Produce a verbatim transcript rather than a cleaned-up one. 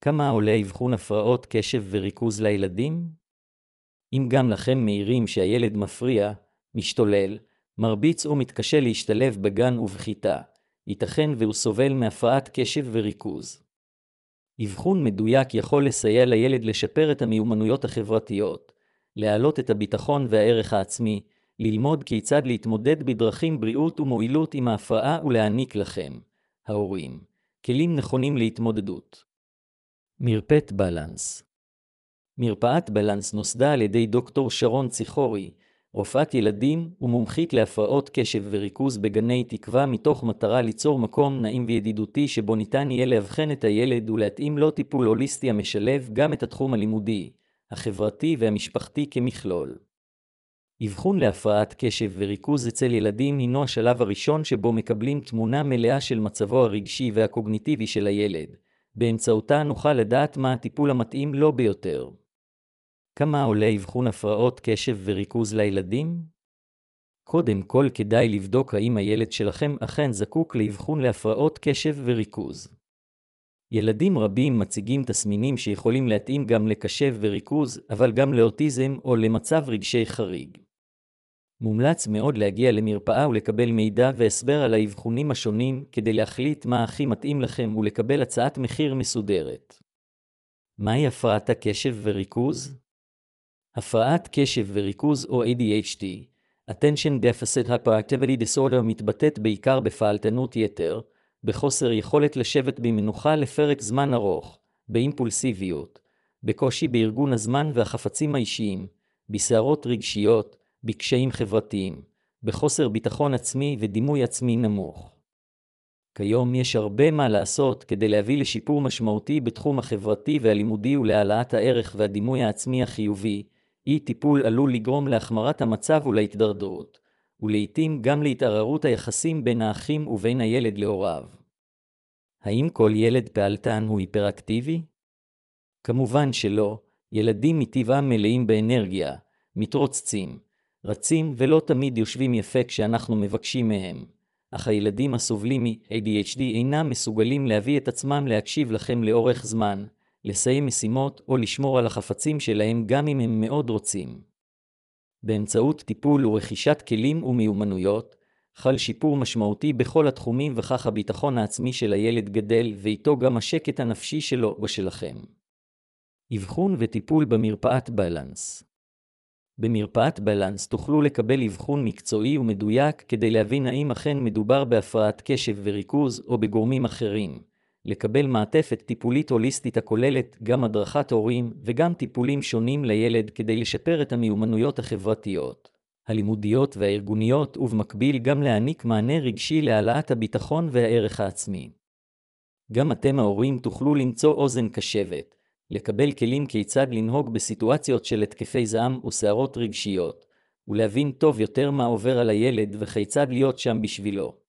כמה עולה אבחון הפרעות קשב וריכוז לילדים? אם גם לכם מעירים שהילד מפריע, משתולל, מרביץ או מתקשה להשתלב בגן ובכיתה, ייתכן והוא סובל מהפרעת קשב וריכוז. אבחון מדויק יכול לסייע לילד לשפר את המיומנויות החברתיות, להעלות את הביטחון והערך העצמי, ללמוד כיצד להתמודד בדרכים בריאות ומועילות עם ההפרעה ולהעניק לכם, ההורים, כלים נכונים להתמודדות. מרפאת בלנס. מרפאת בלנס נוסדה על ידי דוקטור שרון ציחורי, רופאת ילדים ומומחית להפרעות קשב וריכוז בגני תקווה, מתוך מטרה ליצור מקום נעים וידידותי שבו ניתן יהיה לאבחן את הילד ולהתאים לו טיפול הוליסטי המשלב גם את התחום הלימודי, החברתי והמשפחתי כמכלול. אבחון להפרעת קשב וריכוז אצל ילדים הינו השלב הראשון שבו מקבלים תמונה מלאה של מצבו הרגשי והקוגניטיבי של הילד, באמצעותה נוכל לדעת מה הטיפול המתאים לו ביותר. כמה עולה אבחון הפרעות קשב וריכוז לילדים? קודם כל כדאי לבדוק האם הילד שלכם אכן זקוק לאבחון להפרעות קשב וריכוז. ילדים רבים מציגים תסמינים שיכולים להתאים גם לקשב וריכוז, אבל גם לאוטיזם או למצב רגשי חריג. מומלץ מאוד להגיע למרפאה ולקבל מידע והסבר על האבחונים השונים כדי להחליט מה הכי מתאים לכם ולקבל הצעת מחיר מסודרת. מהי הפרעת הקשב וריכוז? הפרעת קשב וריכוז או A D H D, Attention Deficit Hyperactivity Disorder, מתבטאת בעיקר בפעלתנות יתר, בחוסר יכולת לשבת במנוחה לפרק זמן ארוך, באימפולסיביות, בקושי בארגון הזמן והחפצים האישיים, בסערות רגשיות, בקשיים חברתיים, בחוסר ביטחון עצמי ודימוי עצמי נמוך. כיום יש הרבה מה לעשות כדי להביא לשיפור משמעותי בתחום החברתי והלימודי ולהעלאת הערך והדימוי העצמי החיובי. אי טיפול עלול לגרום להחמרת המצב ולהתדרדרות, ולעיתים גם להתערערות היחסים בין האחים ובין הילד להוריו. האם כל ילד פעלתן הוא היפראקטיבי? כמובן שלא, ילדים מטבעם מלאים באנרגיה, מתרוצצים, רצים ולא תמיד יושבים יפה כשאנחנו מבקשים מהם. אך הילדים הסובלים מ-A D H D אינם מסוגלים להביא את עצמם להקשיב לכם לאורך זמן, לסיים משימות או לשמור על החפצים שלהם גם אם הם מאוד רוצים. באמצעות טיפול ורכישת כלים ומיומנויות, חל שיפור משמעותי בכל התחומים, וכך הביטחון העצמי של הילד גדל ואיתו גם השקט הנפשי שלו ושלכם. אבחון וטיפול במרפאת בלנס. במרפאת בלנס תוכלו לקבל אבחון מקצועי ומדויק כדי להבין האם אכן מדובר בהפרעת קשב וריכוז או בגורמים אחרים, לקבל מעטפת טיפולית הוליסטית הכוללת גם הדרכת הורים וגם טיפולים שונים לילד כדי לשפר את המיומנויות החברתיות, הלימודיות והארגוניות, ובמקביל גם להעניק מענה רגשי להעלאת הביטחון והערך העצמי. גם אתם ההורים תוכלו למצוא אוזן קשבת, לקבל כלים כיצד לנהוג בסיטואציות של התקפי זעם וסערות רגשיות, ולהבין טוב יותר מה עובר על הילד וכיצד להיות שם בשבילו.